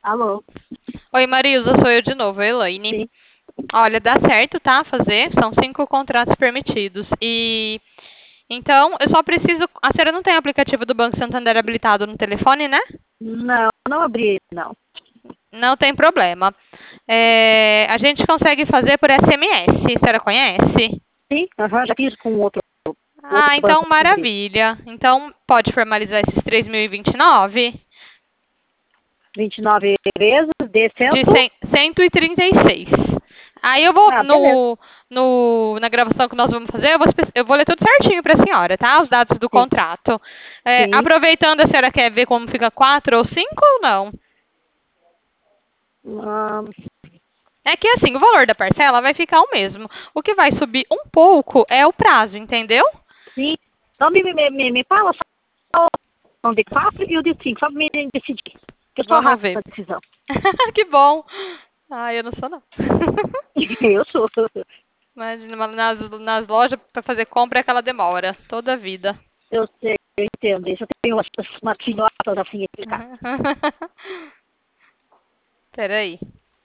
Alô? Oi, Marilza, sou eu de novo, Elaine. Sim. Olha, dá certo, tá? Fazer, são 5 contratos permitidos. E então, eu só preciso. A senhora não tem o aplicativo do Banco Santander habilitado no telefone, né? Não, não abri, não. Não tem problema. A gente consegue fazer por SMS, a senhora conhece? Sim, aham, já fiz com Ah, outro banco então abrir. maravilha. Então, pode formalizar esses 3.029 29 vezes de de cento. 136. Aí eu vou Ah, beleza. na gravação que nós vamos fazer, eu vou ler tudo certinho para a senhora, tá? Os dados do Sim, contrato. sim. Aproveitando, a senhora quer ver como fica 4 ou 5 ou não? Ah, É que assim, o valor da parcela vai ficar o mesmo. O que vai subir um pouco é o prazo, entendeu? sim. Então me fala só o de 4 e o de 5, só pra me decidir. Porque eu sou Vamos rápido ver. na decisão. Que bom. Ah, eu não sou não. Eu sou. Imagina, nas lojas para fazer compra é aquela demora, toda a vida. Eu sei, eu entendo isso. Eu tenho umas filhotas assim aqui, tá? Peraí.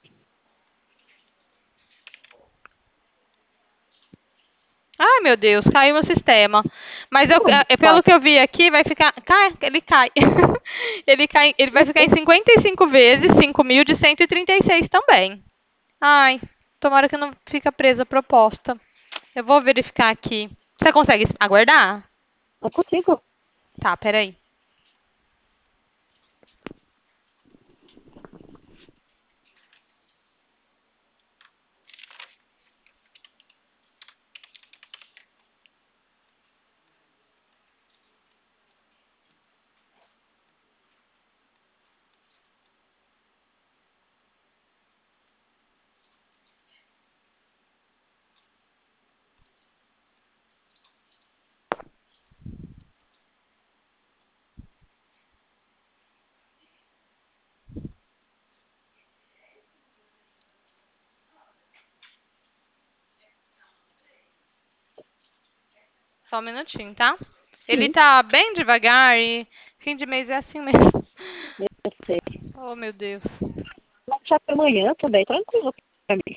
Ai, meu Deus, caiu no sistema. Mas Como pelo pode? que eu vi aqui, vai ficar. Ele cai. Ele vai ficar em 55 vezes 5.000 de 136 também. Ai, tomara que não fica presa a proposta. Eu vou verificar aqui. Você consegue aguardar? Não consigo. Tá, peraí. Só um minutinho, tá? Ele Sim, tá bem devagar e fim de mês é assim mesmo. eu sei. Oh, meu Deus. Mas já foi amanhã também, tranquilo pra mim.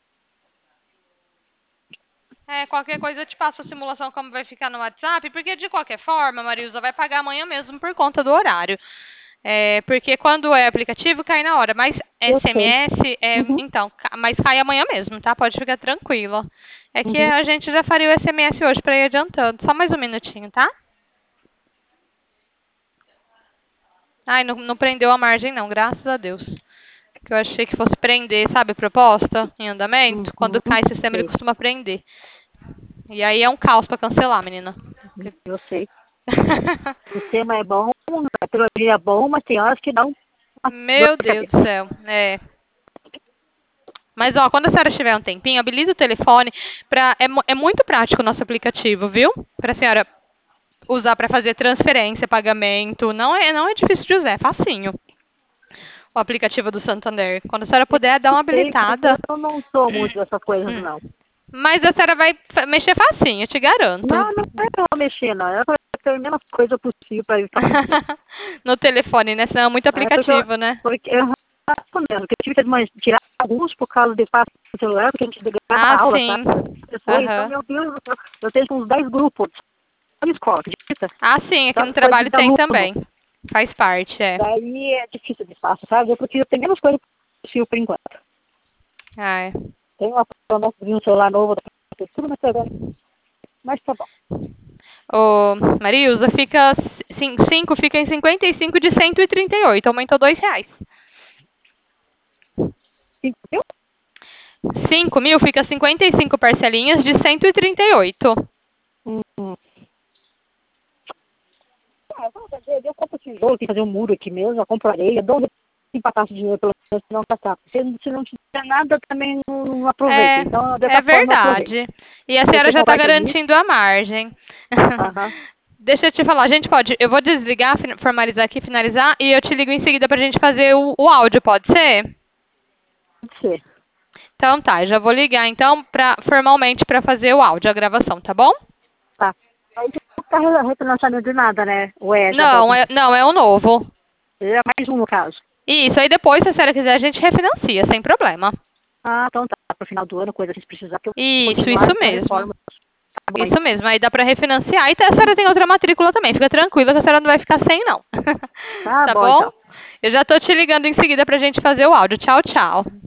Qualquer coisa eu te passo a simulação como vai ficar no WhatsApp, porque de qualquer forma, Marilza vai pagar amanhã mesmo por conta do horário. Porque quando é aplicativo cai na hora, mas Eu sei. SMS, Uhum, então, mas cai amanhã mesmo, tá? Pode ficar tranquila. É que uhum. a gente já faria o SMS hoje para ir adiantando. Só mais um minutinho, tá? Ai, não prendeu a margem não, graças a Deus. Que eu achei que fosse prender, sabe, proposta em andamento. Quando Uhum, cai o sistema ele sei, costuma prender. E aí é um caos para cancelar, menina. eu sei. O tema é bom, a teoria é bom, mas tem horas que dá uma dor Meu de Deus cabeça. do céu. Mas, ó, quando a senhora tiver um tempinho, habilita o telefone. É muito prático o nosso aplicativo, viu? Para a senhora usar para fazer transferência, pagamento. Não é difícil de usar, é facinho. O aplicativo do Santander. Quando a senhora puder, dá Eu uma sei, mas habilitada. eu não sou muito dessas coisas, Hum. não. Mas a senhora vai mexer facinho, eu te garanto. Não, não é pra eu mexer, não. É pra ter a menos coisa possível pra evitar mexer. No telefone, né? Senão é muito É aplicativo, né? porque eu faço mesmo, porque eu tive que tirar alguns por causa de passo do celular, porque a gente grava Ah, a aula, sim. sabe? Pessoa, então, Aham. meu Deus, eu tenho uns 10 grupos na escola, acredita? Ah, sim, aqui Só no coisa trabalho de tem aluno. também. Faz parte, é. Daí é difícil de espaço, sabe? Eu prefiro ter menos coisa possível por enquanto. Ah, é. Tem uma promessa de um celular novo da prefeitura, mas, mas tá bom. Ô, Marilza, 5 fica em 55 de 138, aumentou R$ 2. 5 mil? 5.000 fica 55 parcelinhas de 138. Hum. Ah, vamos fazer, eu compro tijolo, tem que fazer um muro aqui mesmo, eu compro areia, dou um empatasse de dinheiro pelo menos, se não gastar. Se não tiver nada, também não aproveita. É, Então, é dessa forma, eu aproveito. verdade. E a senhora Você já está conversa nisso? garantindo a margem. Aham, Deixa eu te falar, a gente pode. Eu vou desligar, formalizar aqui, finalizar, e eu te ligo em seguida pra gente fazer o áudio, pode ser? pode ser. Então tá, já vou ligar então formalmente para fazer o áudio, a gravação, tá bom? Tá. Aí não tá refinanciamento de nada, né? O é, já Não, é o novo. É mais um, no caso. Isso, aí depois, se a senhora quiser, a gente refinancia, sem problema. Ah, então tá. Pro final do ano, coisa assim, se precisar, que eu Isso continuar essa mesmo. reforma. Tá bom, Isso mesmo, aí dá pra refinanciar. E a senhora tem outra matrícula também. Fica tranquila que a senhora não vai ficar sem, não. tá Tá bom, bom? então. Eu já tô te ligando em seguida pra gente fazer o áudio. Tchau, tchau.